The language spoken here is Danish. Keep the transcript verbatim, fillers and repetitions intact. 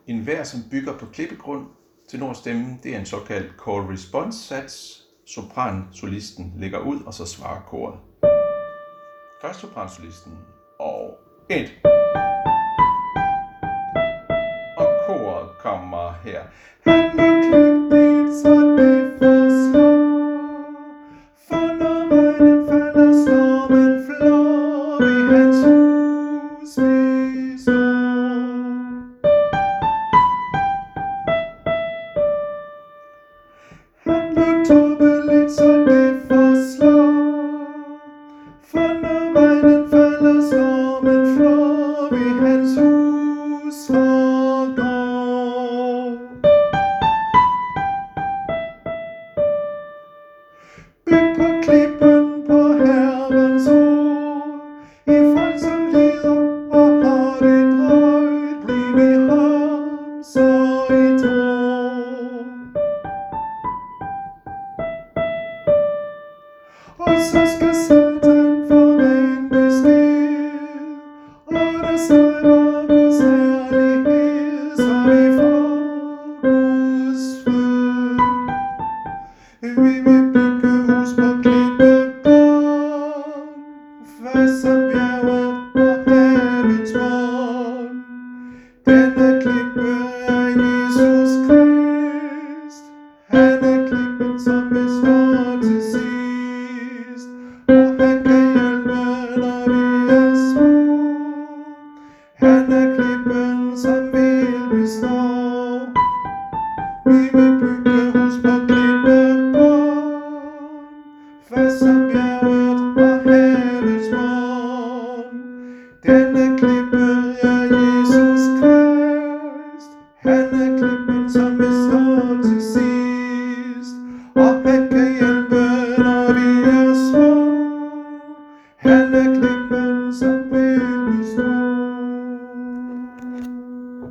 En vejr, som bygger på klippegrund. Tenorstemmen, det er en såkaldt call response sats. Sopran-solisten lægger ud, og så svarer koret. Først sopran-solisten, og et. Og koret kommer her. Han må klippe dit, så det forslår. For når regnen falder, stormen flår i hans hus, vi står. Han må tuppe lidt, så det forslår. For når regnen falder, stormen flår vi hans hus og gård. Byg på klippen på Herrens ord. I folk som lider og har det drøjt, bliv i ham så I tror. Og så skal Satan få en besked, og der sejler Guds herlighed, så vi får Guds fred. Vi vil bygge hus på klippegrund, fast som bjerget på havets bund. Denne klippe er Jesus Krist, han er klippen, som består til sidst. Og han kan hjælpe, når vi er små. Han er klippen, som vil bestå. Vi vil bygge hus på klippegrund, fast som bjerget og havets bund. Denne klippe er Jesus Krist, han er klippen, som består til sidst. Og han kan hjælpe, når vi